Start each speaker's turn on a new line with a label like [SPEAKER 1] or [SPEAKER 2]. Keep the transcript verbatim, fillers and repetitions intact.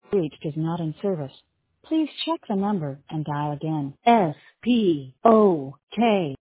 [SPEAKER 1] reached is not in service. Please check the number and dial again. S P O K